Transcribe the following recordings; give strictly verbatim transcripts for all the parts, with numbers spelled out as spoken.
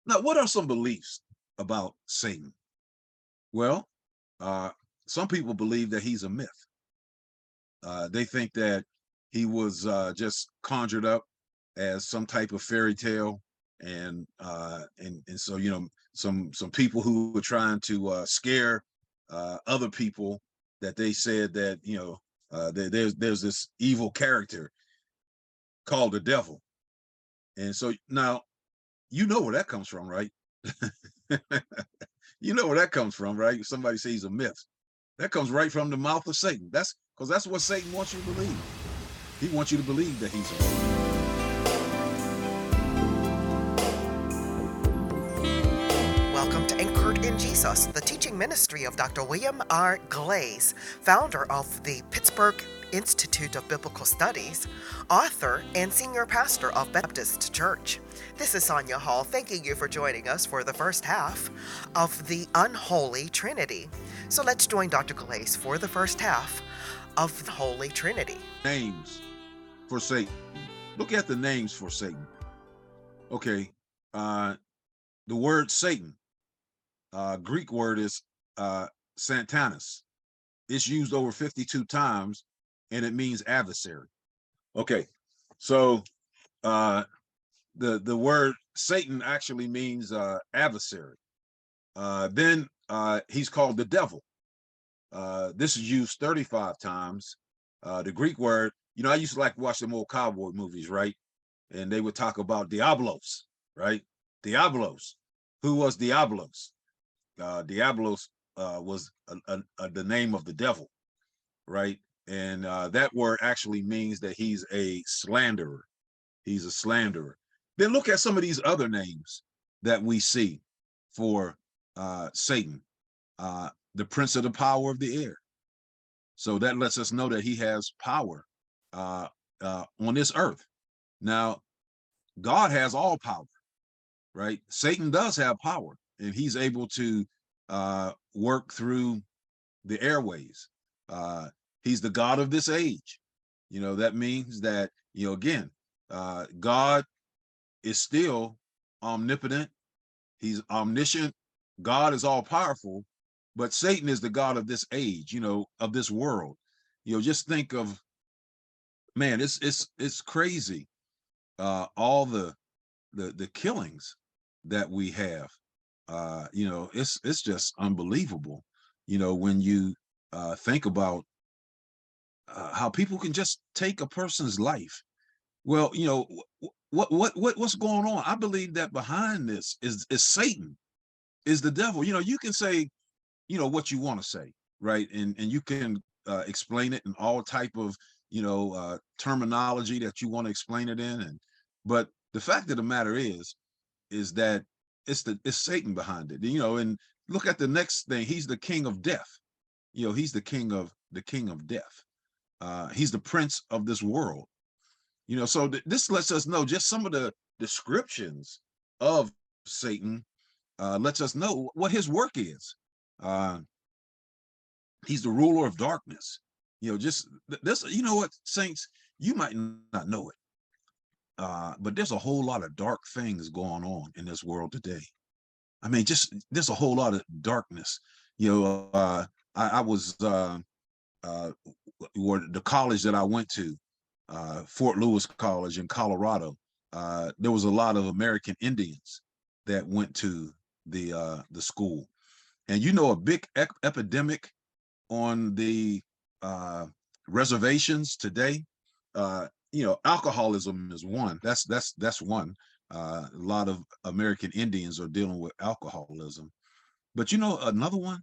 Now, what are some beliefs about Satan? Well, uh, some people believe that he's a myth. Uh, they think that he was uh, just conjured up as some type of fairy tale, and uh, and and so you know some some people who were trying to uh, scare uh, other people, that they said that you know uh, there, there's there's this evil character called the devil, and so now you know where that comes from, right? You know where that comes from, right? Somebody says he's a myth. That comes right from the mouth of Satan. That's because that's what Satan wants you to believe. He wants you to believe that he's a myth. Welcome to Anchored in Jesus, the teaching ministry of Doctor William R. Glaze, founder of the Pittsburgh Institute of Biblical Studies, author, and senior pastor of Baptist Church. This is Sonia Hall, thanking you for joining us for the first half of the Unholy Trinity. So let's join Doctor Glaze for the first half of the Holy Trinity. Names for Satan. Look at the names for Satan. Okay, uh, the word Satan, uh, Greek word is uh, Satanas. It's used over fifty-two times, and it means adversary. Okay, so uh, the the word Satan actually means uh, adversary. Uh, then uh, he's called the devil. Uh, this is used thirty-five times. Uh, the Greek word, you know, I used to like to watch them old cowboy movies, right? And they would talk about Diablos, right? Diablos. Who was Diablos? Uh, Diablos uh, was a, a, a, the name of the devil, right? And uh, that word actually means that he's a slanderer. He's a slanderer. Then look at some of these other names that we see for uh, Satan. Uh, the prince of the power of the air. So that lets us know that he has power uh, uh, on this earth. Now, God has all power, right? Satan does have power, and he's able to uh, work through the airways. Uh, he's the God of this age. You know, that means that, you know, again, uh, God is still omnipotent. He's omniscient. God is all powerful, but Satan is the God of this age, you know, of this world. You know, just think of, man, it's it's it's crazy. Uh, all the the the killings that we have. Uh, you know, it's it's just unbelievable. You know, when you uh, think about uh, how people can just take a person's life. Well, you know, what what what what's going on? I believe that behind this is is Satan, is the devil. You know, you can say, you know, what you want to say, right? And and you can uh, explain it in all type of, you know, uh, terminology that you want to explain it in. And but the fact of the matter is, is that it's the it's Satan behind it. You know, and look at the next thing. He's the king of death. You know, he's the king of the king of death. Uh, he's the prince of this world. You know, so th- this lets us know just some of the descriptions of Satan. Uh, lets us know what his work is. Uh, he's the ruler of darkness. You know, just this. You know what, saints, you might not know it, uh, but there's a whole lot of dark things going on in this world today. I mean, just there's a whole lot of darkness. You know, uh, I, I was uh, uh, or the college that I went to, uh, Fort Lewis College in Colorado. Uh, there was a lot of American Indians that went to the uh, the school, and you know, a big ep- epidemic on the uh, reservations today. Uh, you know, alcoholism is one. That's that's that's one. Uh, a lot of American Indians are dealing with alcoholism. But you know, another one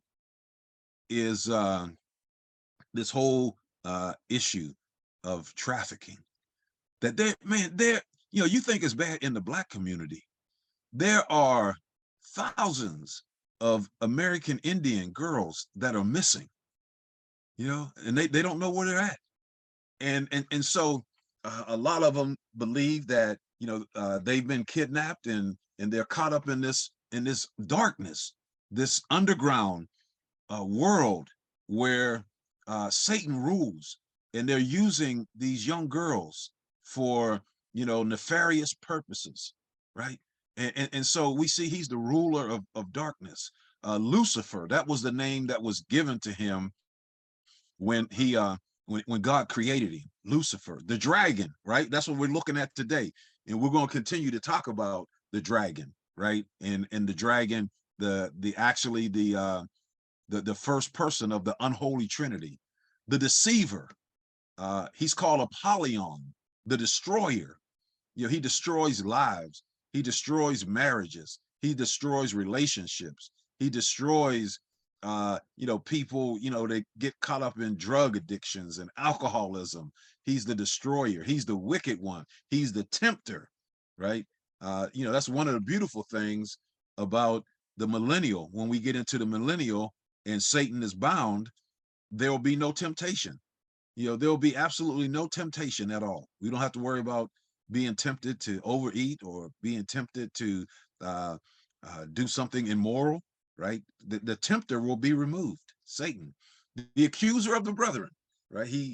is uh, this whole uh, issue of trafficking. That there, man, there, you know, you think it's bad in the black community. There are thousands of American Indian girls that are missing, you know, and they, they don't know where they're at. And and and so uh, a lot of them believe that, you know, uh, they've been kidnapped, and and they're caught up in this in this darkness, this underground uh, world where uh, Satan rules, and they're using these young girls for, you know, nefarious purposes, right? And, and, and so we see he's the ruler of, of darkness. Uh, Lucifer, that was the name that was given to him when he uh when, when God created him. Lucifer, the dragon, right? That's what we're looking at today. And we're going to continue to talk about the dragon, right? And and the dragon, the the actually the uh the, the first person of the unholy trinity, the deceiver. Uh he's called Apollyon, the destroyer. You know, he destroys lives, he destroys marriages, he destroys relationships, he destroys uh you know people, you know, they get caught up in drug addictions and alcoholism. He's the destroyer, he's the wicked one, he's the tempter, right? Uh you know, that's one of the beautiful things about the millennial. When we get into the millennial and Satan is bound, there will be no temptation. You know, there'll be absolutely no temptation at all. We don't have to worry about being tempted to overeat or being tempted to uh, uh, do something immoral, right? The, the tempter will be removed, Satan, the accuser of the brethren, right? He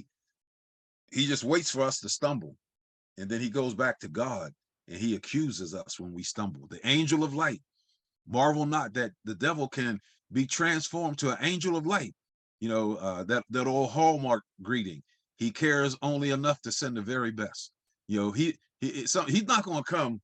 he just waits for us to stumble, and then he goes back to God and he accuses us when we stumble. The angel of light, marvel not that the devil can be transformed to an angel of light. You know, uh, that that old Hallmark greeting. He cares only enough to send the very best. You know, he he so he's not going to come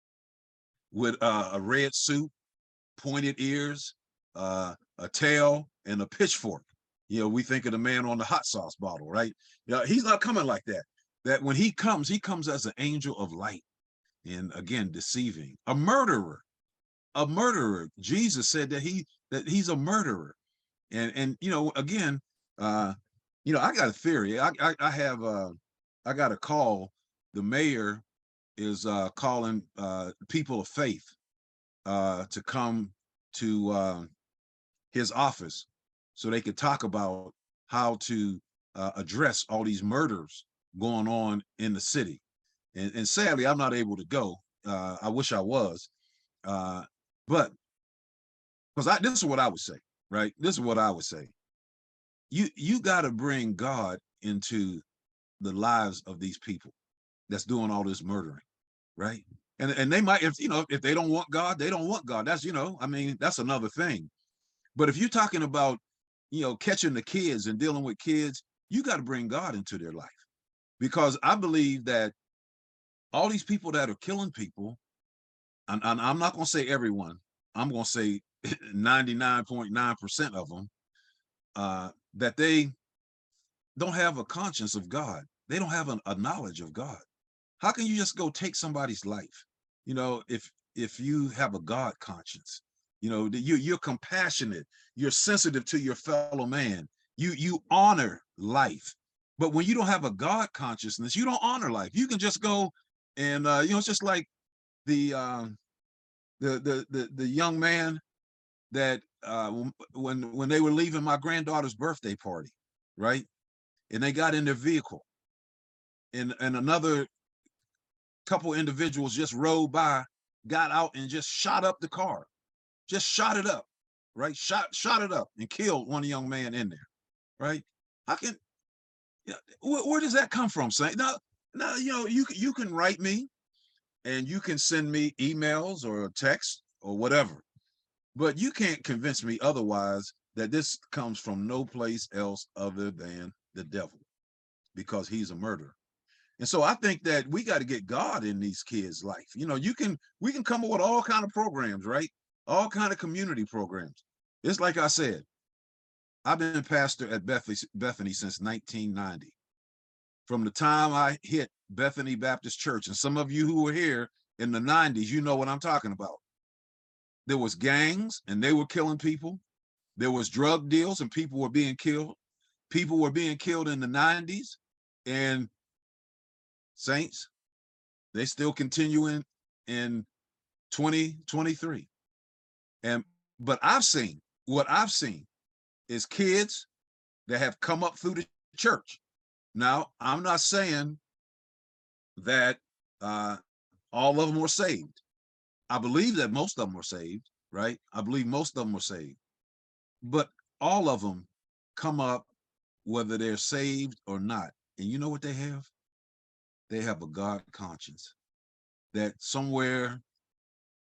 with uh, a red suit, pointed ears, uh, a tail, and a pitchfork. You know, we think of the man on the hot sauce bottle, right? You know, he's not coming like that. That when he comes, he comes as an angel of light, and again, deceiving, a murderer, a murderer. Jesus said that he that he's a murderer. And and you know, again, uh, you know, I got a theory. I I, I have uh I got a call. The mayor is uh calling uh people of faith uh to come to uh his office so they could talk about how to uh, address all these murders going on in the city. And, and sadly, I'm not able to go. Uh, I wish I was. Uh, but because I this is what I would say, right? This is what I would say. You you got to bring God into the lives of these people that's doing all this murdering, right? And and they might, if you know, if they don't want God, they don't want God. That's, you know, I mean, that's another thing. But if you're talking about, you know, catching the kids and dealing with kids, you got to bring God into their life, because I believe that all these people that are killing people, and, and I'm not going to say everyone, I'm going to say ninety-nine point nine percent of them, uh, that they don't have a conscience of God. They don't have a, a knowledge of God. How can you just go take somebody's life? You know, if if you have a God conscience, you know, you you're compassionate, you're sensitive to your fellow man, you you honor life. But when you don't have a God consciousness, you don't honor life. You can just go and uh, you know, it's just like the uh, the the the the young man that uh, when when they were leaving my granddaughter's birthday party, right? And they got in their vehicle, and and another couple individuals just rode by, got out and just shot up the car, just shot it up, right? Shot shot it up and killed one young man in there, right? How can, yeah, where, where does that come from, Saint? Now, now you know, you you can write me and you can send me emails or text or whatever, but you can't convince me otherwise that this comes from no place else other than the devil, because he's a murderer. And so I think that we got to get God in these kids' life. You know, you can we can come up with all kind of programs, right? All kind of community programs. It's like I said, I've been pastor at Bethany, Bethany since nineteen ninety. From the time I hit Bethany Baptist Church, and some of you who were here in the nineties, you know what I'm talking about. There was gangs and they were killing people. There was drug deals and people were being killed. People were being killed in the nineties, and saints, they still continuing in twenty twenty-three. And but I've seen, what I've seen is kids that have come up through the church. Now, I'm not saying that uh, all of them were saved. I believe that most of them were saved, right? I believe most of them were saved. But all of them come up, whether they're saved or not. And you know what they have? They have a God conscience that somewhere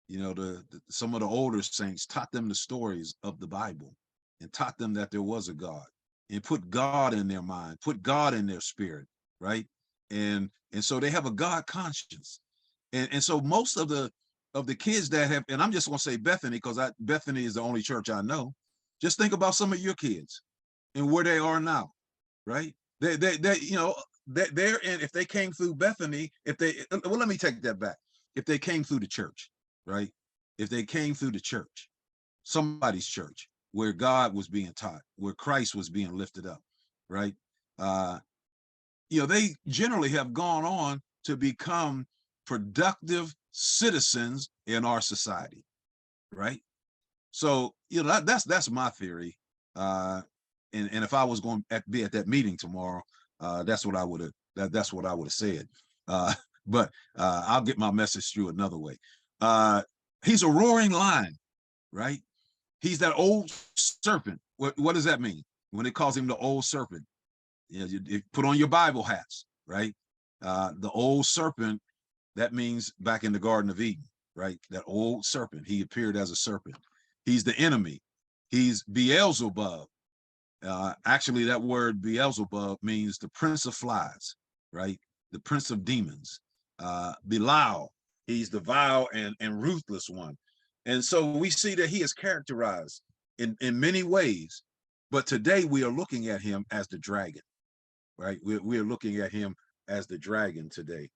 You know, the, the some of the older saints taught them the stories of the Bible and taught them that there was a God and put God in their mind, put God in their spirit, right? And and so they have a God conscience. And and so most of the of the kids that have, and I'm just gonna say Bethany because I Bethany is the only church I know. Just think about some of your kids and where they are now, right? They they they you know they they're in, if they came through Bethany, if they well let me take that back. If they came through the church, right? If they came through the church, somebody's church, where God was being taught, where Christ was being lifted up, right? Uh, you know, they generally have gone on to become productive citizens in our society, right? So, you know, that, that's that's my theory. Uh, and and if I was going to be at that meeting tomorrow, uh, that's what I would have that, that's what I would have said. Uh, but uh, I'll get my message through another way. Uh, he's a roaring lion, right? He's that old serpent. What what does that mean when it calls him the old serpent? You, know, you, you put on your Bible hats, right? Uh, the old serpent, that means back in the Garden of Eden, right? That old serpent, he appeared as a serpent. He's the enemy. He's Beelzebub. Uh, actually, that word Beelzebub means the prince of flies, right? The prince of demons. Uh, Belial, he's the vile and, and ruthless one. And so we see that he is characterized in, in many ways. But today we are looking at him as the dragon, right? We're, we're looking at him as the dragon today.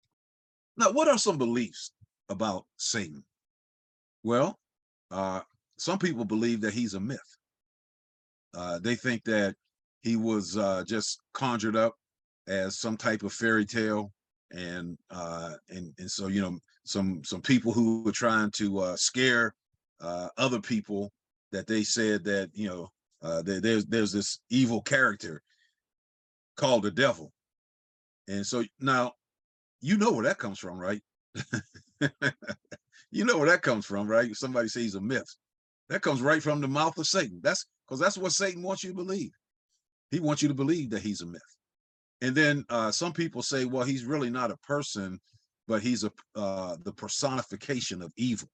Now, what are some beliefs about Satan? Well, uh, some people believe that he's a myth. Uh, they think that he was uh, just conjured up as some type of fairy tale, and uh, and and so you know some some people who were trying to uh, scare uh, other people, that they said that you know uh, there, there's there's this evil character called the devil, and so now you know where that comes from, right? You know where that comes from, right? Somebody says he's a myth. That comes right from the mouth of Satan. That's because that's what Satan wants you to believe. He wants you to believe that he's a myth. And then uh, some people say, well, he's really not a person, but he's a uh, the personification of evil.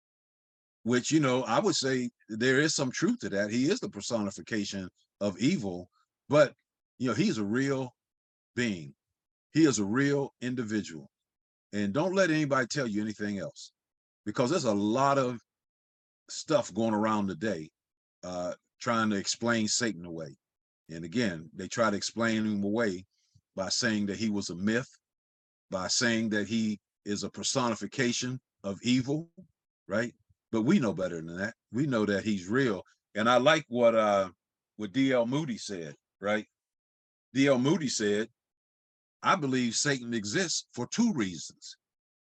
Which, you know, I would say there is some truth to that. He is the personification of evil, but you know, he's a real being. He is a real individual. And don't let anybody tell you anything else, because there's a lot of stuff going around today uh, trying to explain Satan away. And again, they try to explain him away by saying that he was a myth, by saying that he is a personification of evil, right? But we know better than that. We know that he's real. And I like what uh, what D L Moody said, right? D L Moody said, I believe Satan exists for two reasons.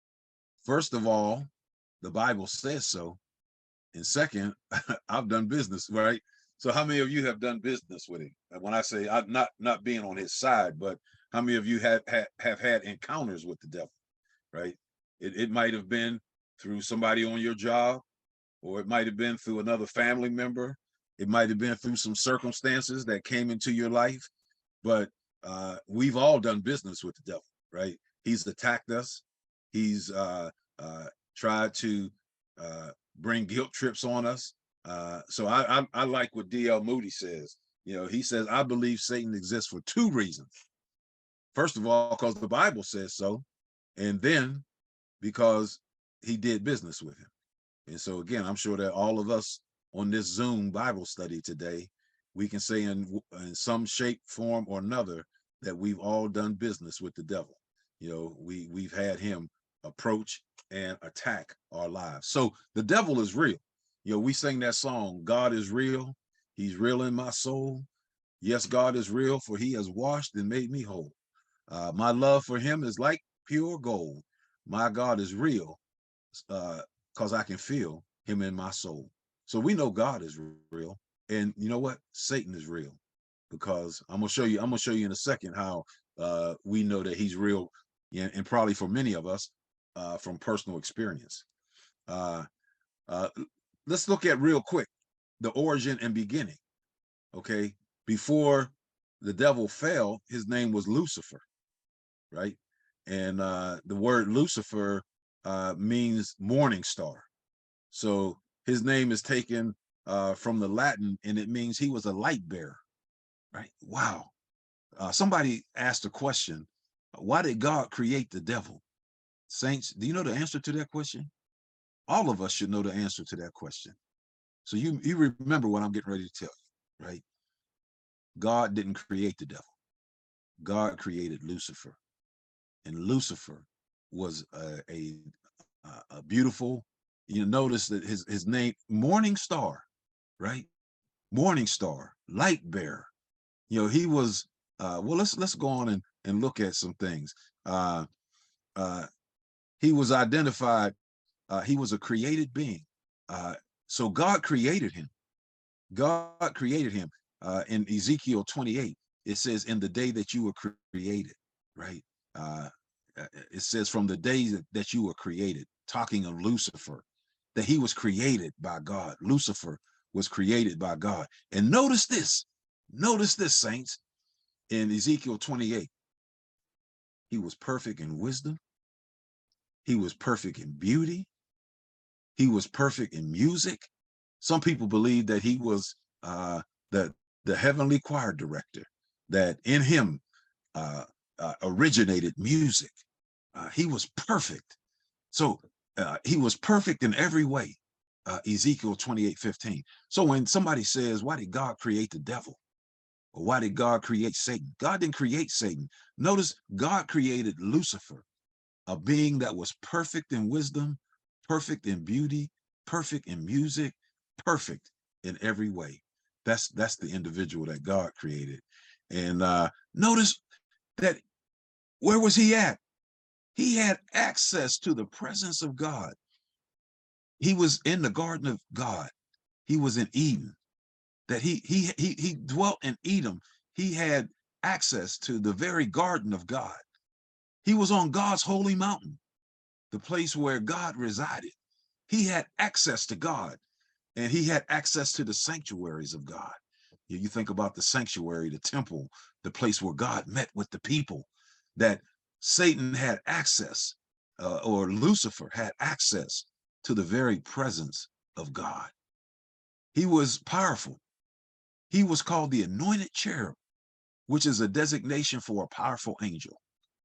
First of all, the Bible says so. And second, I've done business, right? So how many of you have done business with him? And when I say I'm not not being on his side, but how many of you have have, have had encounters with the devil, right? It, it might have been through somebody on your job, or it might have been through another family member. It might have been through some circumstances that came into your life. But uh, we've all done business with the devil, right? He's attacked us. He's uh, uh, tried to uh, bring guilt trips on us. Uh, so I, I, I like what D L Moody says. You know, he says, I believe Satan exists for two reasons. First of all, because the Bible says so, and then because he did business with him. And so again, I'm sure that all of us on this Zoom Bible study today, we can say in, in some shape, form, or another that we've all done business with the devil. You know, we, we've had him approach and attack our lives. So the devil is real. You know, we sing that song, God is real. He's real in my soul. Yes, God is real, for he has washed and made me whole. Uh, my love for him is like pure gold. My God is real, because uh, I can feel him in my soul. So we know God is real. And you know what? Satan is real, because I'm gonna show you, I'm gonna show you in a second how uh, we know that he's real, and, and probably for many of us uh, from personal experience. Uh, uh, let's look at real quick the origin and beginning. Okay, before the devil fell, his name was Lucifer, right? And uh, the word Lucifer uh, means morning star. So his name is taken uh, from the Latin, and it means he was a light bearer, right? Wow. Uh, somebody asked a question, why did God create the devil? Saints, do you know the answer to that question? All of us should know the answer to that question. So you, you remember what I'm getting ready to tell you, right? God didn't create the devil. God created Lucifer. And Lucifer was a, a, a beautiful, you notice that his, his name, morning star, right? Morning star, light bearer. You know, he was, uh, well, let's, let's go on and, and look at some things. Uh, uh, he was identified, uh, he was a created being. Uh, so God created him. God created him. Uh, in Ezekiel twenty-eight, it says, in the day that you were created, right? Uh, it says from the day that, that you were created, talking of Lucifer, that he was created by God. Lucifer was created by God. And notice this, notice this, saints, in Ezekiel twenty-eight, he was perfect in wisdom. He was perfect in beauty. He was perfect in music. Some people believe that he was uh, the, the heavenly choir director, that in him uh, uh, originated music. Uh, he was perfect. So uh, he was perfect in every way. Uh, Ezekiel twenty-eight fifteen. So when somebody says, why did God create the devil? Or why did God create Satan? God didn't create Satan. Notice God created Lucifer, a being that was perfect in wisdom, perfect in beauty, perfect in music, perfect in every way. That's that's the individual that God created. And uh, notice that, where was he at? He had access to the presence of God. He was in the garden of God. He was in Eden. That he he he he dwelt in Edom. He had access to the very garden of God. He was on God's holy mountain, the place where God resided. He had access to God, and he had access to the sanctuaries of God. You think about the sanctuary, the temple, the place where God met with the people, that Satan had access, uh, or Lucifer had access to the very presence of God. He was powerful. He was called the anointed cherub, which is a designation for a powerful angel.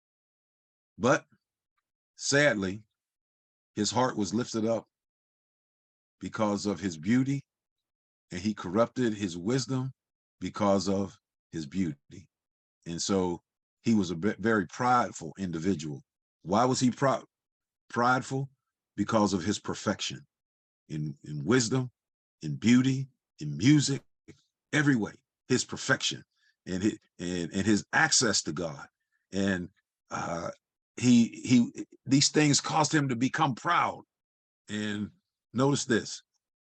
But sadly, his heart was lifted up because of his beauty, and he corrupted his wisdom because of his beauty. And so he was a very prideful individual. Why was he pr prideful? Because of his perfection in, in wisdom, in beauty, in music, every way, his perfection and his, and, and his access to God. And uh, he, he, these things caused him to become proud. And notice this,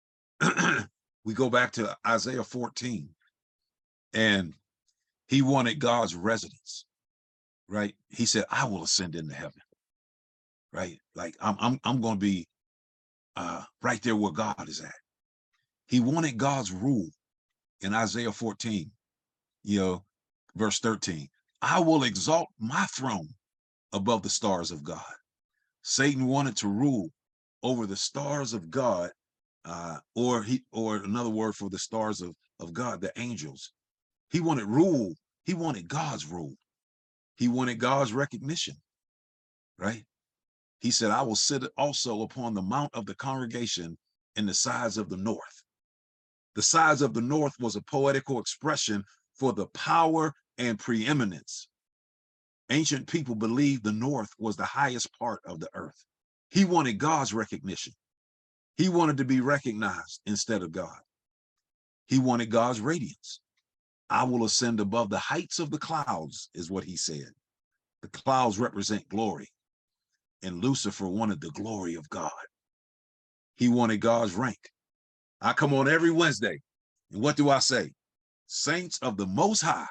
we go back to Isaiah fourteen, and he wanted God's residence, right? He said, I will ascend into heaven, right? Like I'm, I'm, I'm going to be uh, right there where God is at. He wanted God's rule in Isaiah fourteen, you know, verse thirteen. I will exalt my throne above the stars of God. Satan wanted to rule over the stars of God, uh, or he, or another word for the stars of, of God, the angels. He wanted rule. He wanted God's rule. He wanted God's recognition, right? He said, I will sit also upon the mount of the congregation in the sides of the north. The sides of the north was a poetical expression for the power and preeminence. Ancient people believed the north was the highest part of the earth. He wanted God's recognition. He wanted to be recognized instead of God. He wanted God's radiance. I will ascend above the heights of the clouds, is what he said. The clouds represent glory, and Lucifer wanted the glory of God. He wanted God's rank. I come on every Wednesday, and what do I say? Saints of the Most High.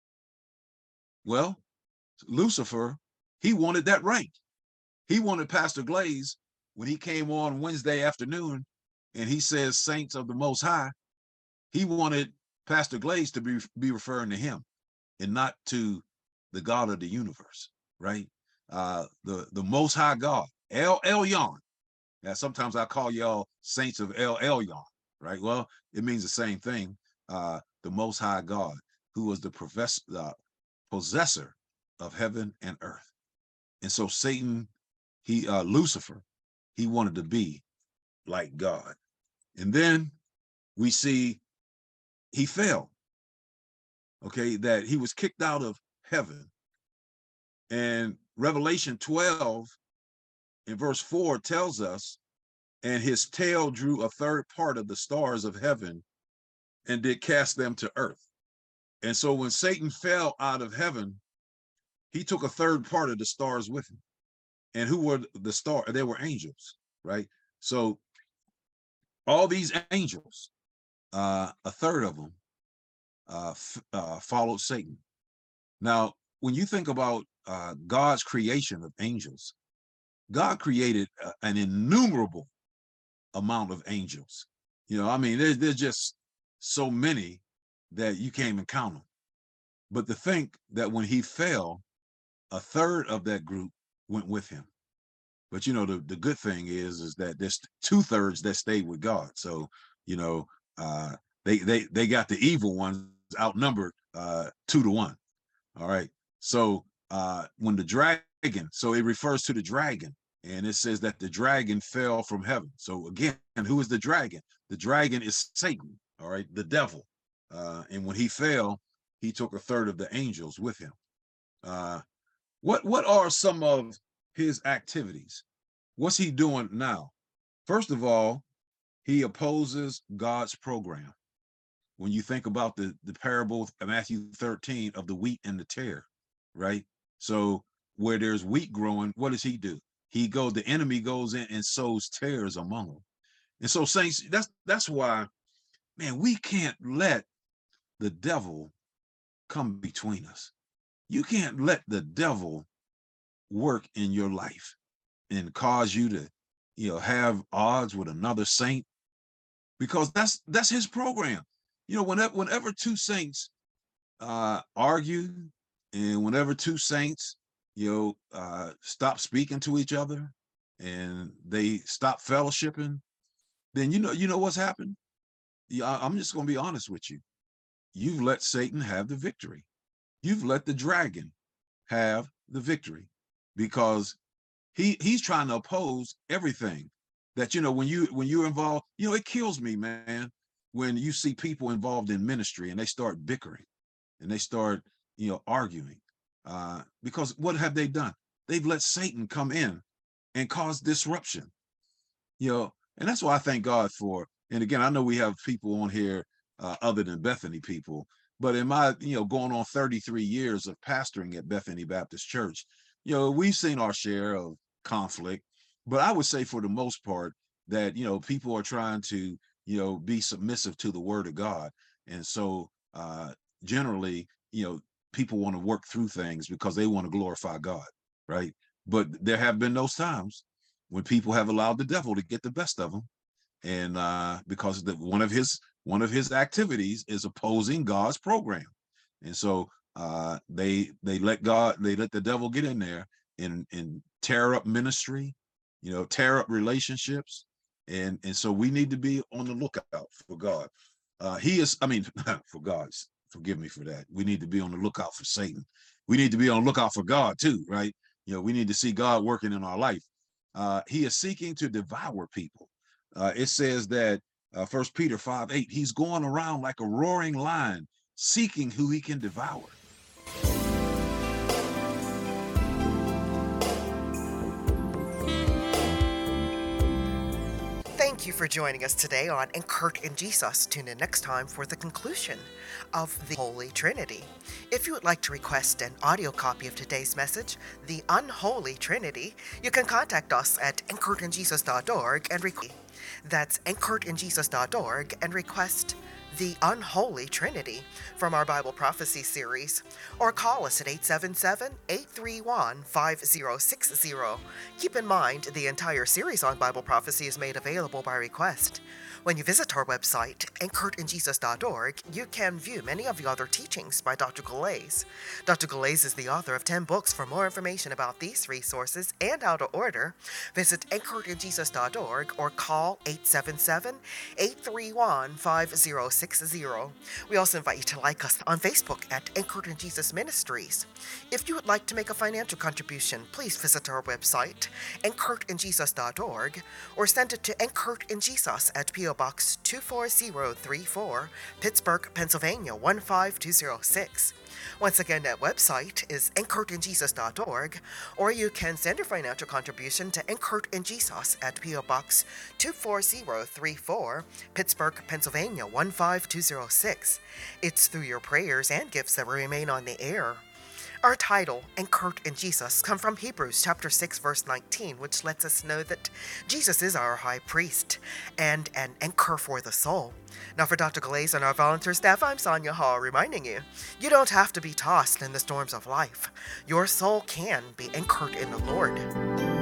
Well, Lucifer, he wanted that rank. He wanted Pastor Glaze, when he came on Wednesday afternoon and he says saints of the Most High, he wanted Pastor Glaze to be, be referring to him and not to the God of the universe, right? Uh, the, the Most High God, El Elyon. Now, sometimes I call y'all saints of El Elyon, right? Well, it means the same thing. Uh, the Most High God, who was the professor, uh, possessor of heaven and earth. And so Satan, he uh, Lucifer, he wanted to be like God. And then we see he fell. Okay, that he was kicked out of heaven. And Revelation twelve in verse four tells us, and his tail drew a third part of the stars of heaven and did cast them to earth. And so when Satan fell out of heaven, he took a third part of the stars with him. And who were the star? They were angels, right? So all these angels, uh, a third of them uh, uh, followed Satan. Now, when you think about uh, God's creation of angels, God created uh, an innumerable amount of angels. You know, I mean, there's, there's just so many that you can't even count them. But to think that when he fell, a third of that group went with him. But, you know, the, the good thing is, is that there's two thirds that stayed with God. So, you know, uh, they, they, they got the evil ones outnumbered uh, two to one. All right. So uh, when the dragon, so it refers to the dragon, and it says that the dragon fell from heaven. So again, who is the dragon? The dragon is Satan, all right, the devil. Uh, and when he fell, he took a third of the angels with him. Uh, what, what are some of his activities? What's he doing now? First of all, he opposes God's program. When you think about the, the parable of Matthew thirteen of the wheat and the tare, right? So where there's wheat growing, what does he do? He goes, the enemy goes in and sows tares among them. And so saints, that's that's why, man, we can't let the devil come between us. You can't let the devil work in your life and cause you to, you know, have odds with another saint, because that's that's his program. You know, whenever whenever two saints uh, argue, and whenever two saints, you know, uh, stop speaking to each other, and they stop fellowshipping, then you know, you know what's happened. Yeah, I'm just going to be honest with you. You've let Satan have the victory. You've let the dragon have the victory, because he he's trying to oppose everything that, you know, when you when you're involved, you know, it kills me, man, when you see people involved in ministry and they start bickering and they start, you know, arguing, uh, because what have they done? They've let Satan come in and cause disruption, you know, and that's why I thank God for, and again, I know we have people on here uh, other than Bethany people, but in my, you know, going on thirty-three years of pastoring at Bethany Baptist Church, you know, we've seen our share of conflict, but I would say for the most part that, you know, people are trying to, you know, be submissive to the word of God. And so uh, generally, you know, people want to work through things because they want to glorify God, right? But there have been those times when people have allowed the devil to get the best of them. And uh, because the, one of his one of his activities is opposing God's program. And so uh, they they let God, they let the devil get in there and, and tear up ministry, you know, tear up relationships. And, and so we need to be on the lookout for God. Uh, he is, I mean, for God's, forgive me for that. We need to be on the lookout for Satan. We need to be on the lookout for God too, right? You know, we need to see God working in our life. Uh, he is seeking to devour people. Uh, it says that uh, First Peter five eight, he's going around like a roaring lion, seeking who he can devour. Thank you for joining us today on Encourage in Jesus. Tune in next time for the conclusion of the Holy Trinity. If you would like to request an audio copy of today's message, The Unholy Trinity, you can contact us at encourage in jesus dot org and request. That's encourage in jesus dot org and request the Unholy Trinity from our Bible Prophecy series, or call us at eight seven seven, eight three one, five zero six zero. Keep in mind, the entire series on Bible prophecy is made available by request. When you visit our website, anchored in jesus dot org, you can view many of the other teachings by Doctor Galais. Doctor Galais is the author of ten books. For more information about these resources and how to order, visit anchored in jesus dot org or call eight seven seven, eight three one, five zero six zero. We also invite you to like us on Facebook at Anchored in Jesus Ministries. If you would like to make a financial contribution, please visit our website, anchored in jesus dot org, or send it to Anchored in Jesus at P O Box two four zero three four, Pittsburgh, Pennsylvania one five two zero six. Once again, that website is anchored in jesus dot org, or you can send your financial contribution to Anchored in Jesus at P O Box two four zero three four, Pittsburgh, Pennsylvania one five two zero six. It's through your prayers and gifts that we remain on the air. Our title, Anchored in Jesus, come from Hebrews chapter six, verse nineteen, which lets us know that Jesus is our high priest and an anchor for the soul. Now for Doctor Galais and our volunteer staff, I'm Sonia Hall, reminding you, you don't have to be tossed in the storms of life. Your soul can be anchored in the Lord.